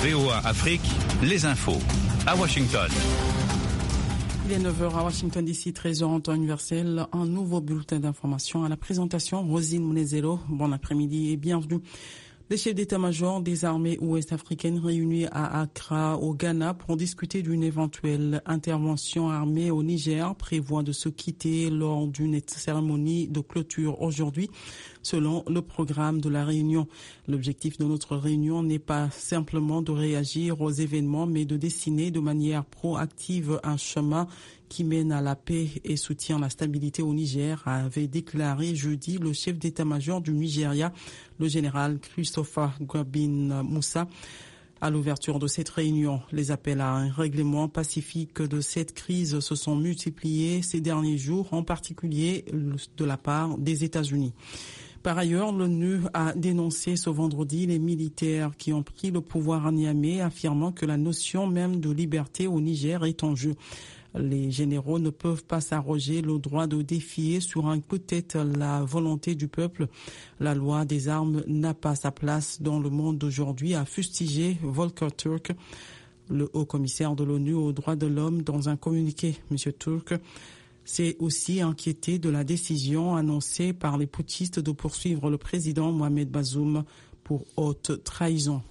VOA Afrique, les infos. À Washington. Il est 9h à Washington DC, 13h en temps universel. Un nouveau bulletin d'information à la présentation. Rosine Munezero, bon après-midi et bienvenue. Les chefs d'état-major des armées ouest-africaines réunis à Accra, au Ghana, pour discuter d'une éventuelle intervention armée au Niger prévoient de se quitter lors d'une cérémonie de clôture aujourd'hui, selon le programme de la réunion. L'objectif de notre réunion n'est pas simplement de réagir aux événements, mais de dessiner de manière proactive un chemin qui mène à la paix et soutient la stabilité au Niger, avait déclaré jeudi le chef d'état-major du Nigeria, le général Christopher Gwabin Moussa. À l'ouverture de cette réunion, les appels à un règlement pacifique de cette crise se sont multipliés ces derniers jours, en particulier de la part des États-Unis. Par ailleurs, l'ONU a dénoncé ce vendredi les militaires qui ont pris le pouvoir à Niamey, affirmant que la notion même de liberté au Niger est en jeu. Les généraux ne peuvent pas s'arroger le droit de défier sur un coup de tête la volonté du peuple. La loi des armes n'a pas sa place dans le monde d'aujourd'hui, a fustigé Volker Turk, le haut-commissaire de l'ONU aux droits de l'homme, dans un communiqué. Monsieur Turk s'est aussi inquiété de la décision annoncée par les putschistes de poursuivre le président Mohamed Bazoum pour haute trahison.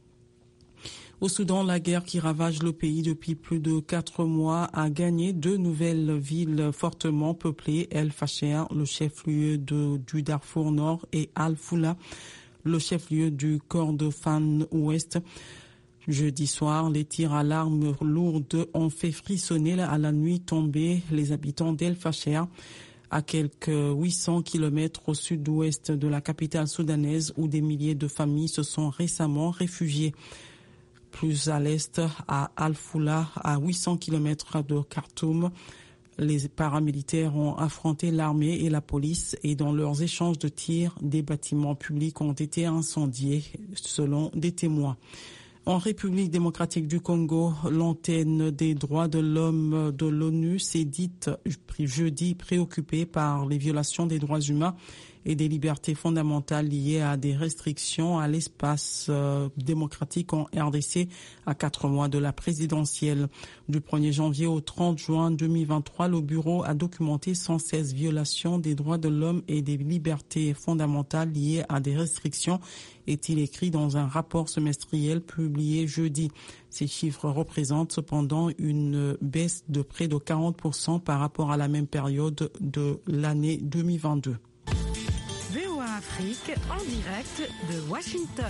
Au Soudan, la guerre qui ravage le pays depuis plus de 4 mois a gagné 2 nouvelles villes fortement peuplées, El Fasher, le chef-lieu du Darfour Nord, et Al-Foula, le chef-lieu du Kordofan Ouest. Jeudi soir, les tirs à l'arme lourde ont fait frissonner à la nuit tombée les habitants d'El Fasher, à quelques 800 kilomètres au sud-ouest de la capitale soudanaise, où des milliers de familles se sont récemment réfugiées. Plus à l'est, à Al-Foula, à 800 km de Khartoum, les paramilitaires ont affronté l'armée et la police et dans leurs échanges de tirs, des bâtiments publics ont été incendiés, selon des témoins. En République démocratique du Congo, l'antenne des droits de l'homme de l'ONU s'est dite jeudi préoccupée par les violations des droits humains et des libertés fondamentales liées à des restrictions à l'espace démocratique en RDC à 4 mois de la présidentielle. Du 1er janvier au 30 juin 2023, le bureau a documenté 116 violations des droits de l'homme et des libertés fondamentales liées à des restrictions, est-il écrit dans un rapport semestriel publié jeudi. Ces chiffres représentent cependant une baisse de près de 40% par rapport à la même période de l'année 2022. VOA Afrique en direct de Washington.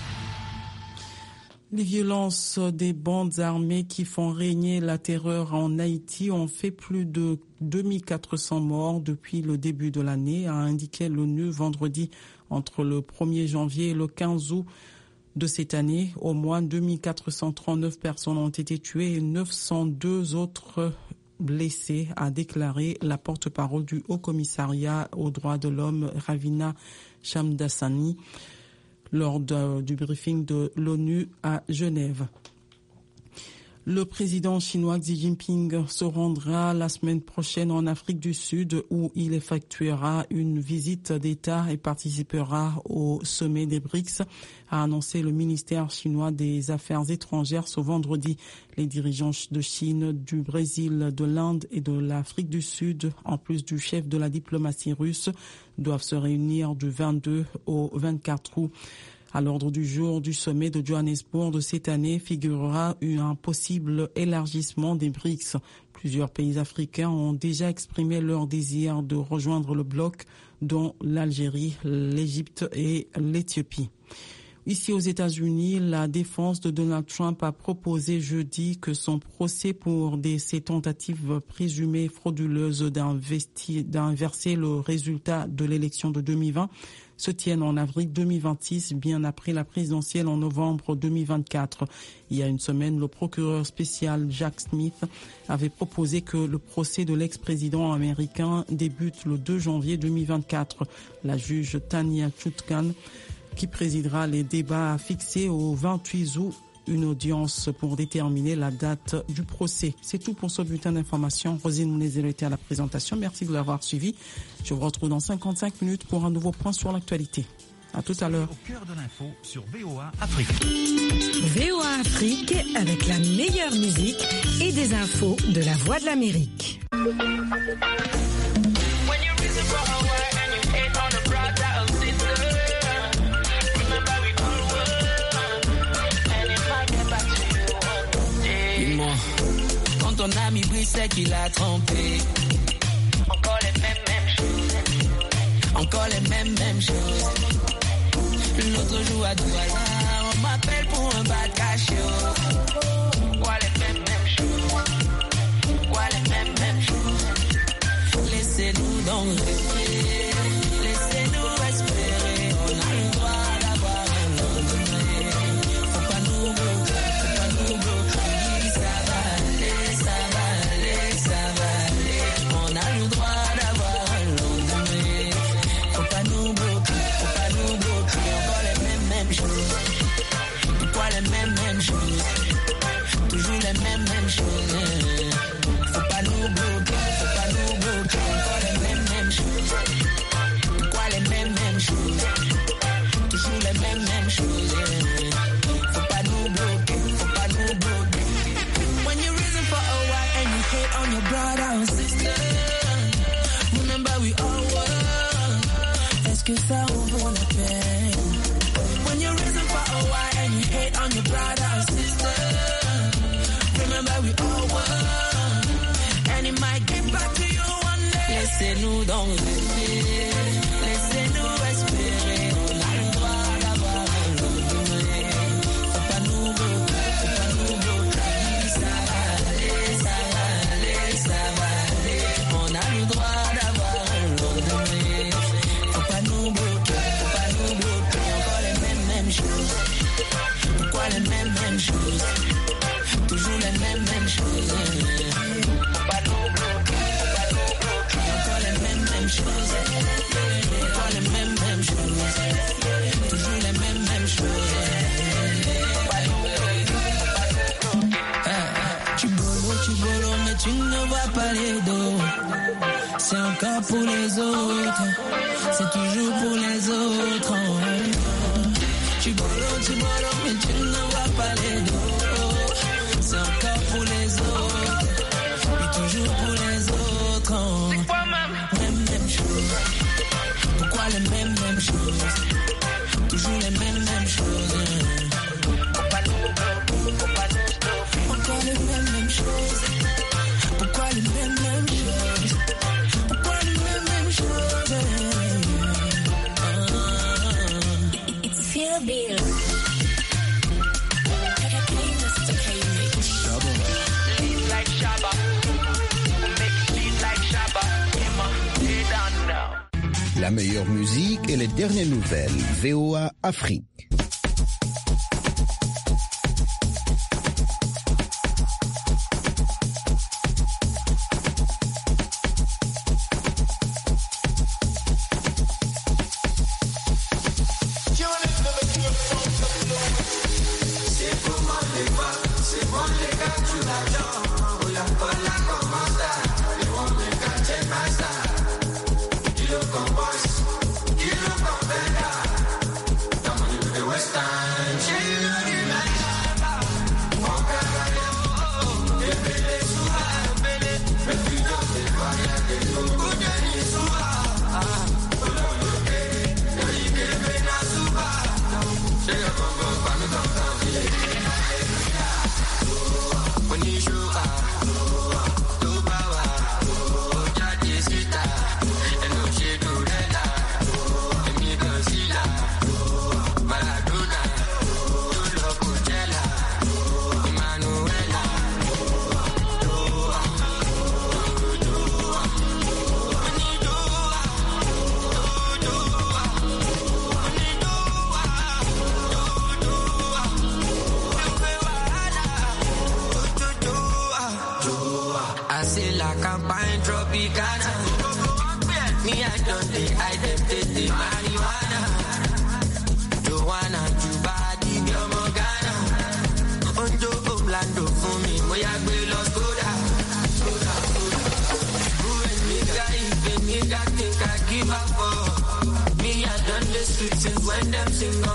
Les violences des bandes armées qui font régner la terreur en Haïti ont fait plus de 2400 morts depuis le début de l'année, a indiqué l'ONU vendredi. Entre le 1er janvier et le 15 août de cette année, au moins 2439 personnes ont été tuées et 902 autres blessés, a déclaré la porte-parole du Haut-Commissariat aux droits de l'homme, Ravina Shamdasani, lors du briefing de l'ONU à Genève. Le président chinois Xi Jinping se rendra la semaine prochaine en Afrique du Sud où il effectuera une visite d'État et participera au sommet des BRICS, a annoncé le ministère chinois des Affaires étrangères ce vendredi. Les dirigeants de Chine, du Brésil, de l'Inde et de l'Afrique du Sud, en plus du chef de la diplomatie russe, doivent se réunir du 22 au 24 août. À l'ordre du jour du sommet de Johannesburg de cette année figurera un possible élargissement des BRICS. Plusieurs pays africains ont déjà exprimé leur désir de rejoindre le bloc, dont l'Algérie, l'Égypte et l'Éthiopie. Ici aux États-Unis, la défense de Donald Trump a proposé jeudi que son procès pour ses tentatives présumées frauduleuses d'inverser le résultat de l'élection de 2020 se tienne en avril 2026, bien après la présidentielle en novembre 2024. Il y a une semaine, le procureur spécial Jack Smith avait proposé que le procès de l'ex-président américain débute le 2 janvier 2024. La juge Tanya Chutkan, qui présidera les débats, a fixé au 28 août une audience pour déterminer la date du procès. C'est tout pour ce bulletin d'information. Rosine Munezero était à la présentation. Merci de l'avoir suivi. Je vous retrouve dans 55 minutes pour un nouveau point sur l'actualité. À tout à l'heure. Au cœur de l'info sur VOA Afrique. VOA Afrique avec la meilleure musique et des infos de la Voix de l'Amérique. Dis-moi, quand ton ami brille, c'est qu'il a trompé. Encore les mêmes choses. Encore les mêmes choses. L'autre jour à tout hasard, on m'appelle pour un bas de cachot. Quoi les mêmes choses? Quoi les mêmes choses? Laissez-nous donc rêver. Laissez-nous espérer. On a le droit d'avoir un lendemain. Faut pas nous bloquer. Ça va aller, ça va aller, ça va aller. On a le droit d'avoir un lendemain. Faut pas nous bloquer, faut pas nous bloquer. Encore les mêmes choses. Pourquoi les mêmes choses? Toujours les mêmes choses. Faut pas nous bloquer, faut pas nous bloquer. Encore les mêmes choses. Pourquoi les mêmes choses? Toujours les mêmes choses. Faut pas nous bloquer, faut pas nous bloquer. When you reason for a while and you hate on your brother or sister, remember we all were. Est-ce que ça en vaut la peine? When you reason for a while and you hate on your brother or sister, remember we all were. And it might get back to you one day. Laissez-nous donc rêver. Laissez-nous espérer. On a le droit d'avoir un lendemain. Faut pas nous bloquer, faut pas nous bloquer. Ça va aller, ça va aller, ça va aller. On a le droit d'avoir un lendemain. Faut pas nous bloquer, faut pas nous bloquer. Encore les mêmes choses. Pourquoi les mêmes choses? Toujours les mêmes choses. Faut pas nous bloquer, faut pas nous bloquer. Encore les mêmes choses. Pourquoi les mêmes choses? Toujours les mêmes choses. Faut pas nous bloquer, faut pas nous bloquer. Tu bolo, mais tu ne vois pas les dos. C'est encore pour les autres. C'est toujours pour les autres. Tu bolo, mais tu ne vois pas les dos. C'est encore pour les autres. Et toujours pour les autres. Même chose. Pourquoi les mêmes choses? Toujours les mêmes choses. Faut pas nous bloquer, faut pas nous stopper. Encore les mêmes choses. Pourquoi les mêmes choses? Pourquoi les mêmes choses? It's Feel Bill. Like Shabba. Make it like Shabba. Hey down now. La meilleure musique et les dernières nouvelles. VOA Afrique. campaign Tropicana. Me, I don't think I take the marijuana. Joanna, Cuba, Dio Morgana. Onjo, Omlando, for me, Moya, Los Koda. Who is me, guy, even me, that think I give up for. Me, I done the streets and when them sing